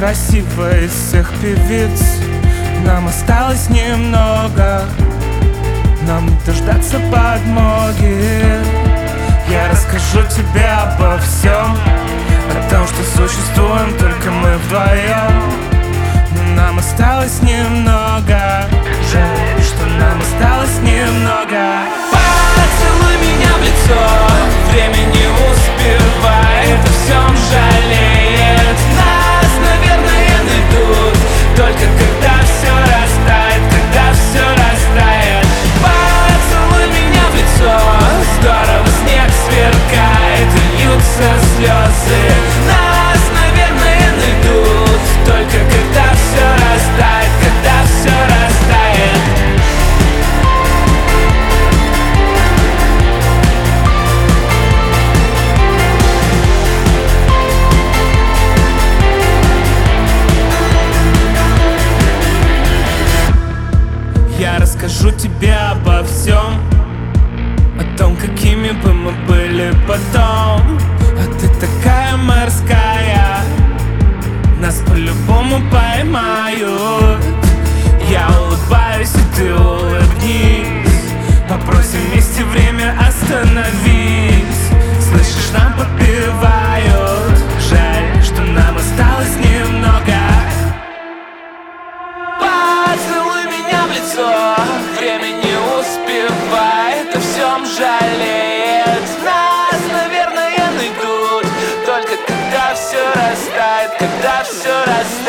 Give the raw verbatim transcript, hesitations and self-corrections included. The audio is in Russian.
красивая из всех певиц. Нам осталось немного, нам не дождаться подмоги. Я расскажу тебе обо всем, о том, что существуем только мы вдвоем. Но нам осталось немного, жаль, что нам осталось немного. Поцелуй меня в лицо, время не успевает, о всем жалеет. Нас, наверное, найдут, только когда все растает, когда все растает. Поцелуй меня в лицо, здорово снег сверкает, и льются слезы. Нас, наверное, найдут, только когда все растает, когда все растает. Я расскажу тебе обо всем, о том, какими бы мы были потом. А ты такая морская, нас по-любому поймают. Я улыбаюсь, и ты улыбнись, попросим вместе время остановись. Слышишь, нам подпевают, жаль, что нам осталось немного. Поцелуй меня в лицо, время не успевает, о всем жалеет. Нас, наверное, найдут, только когда все растает, когда все растает.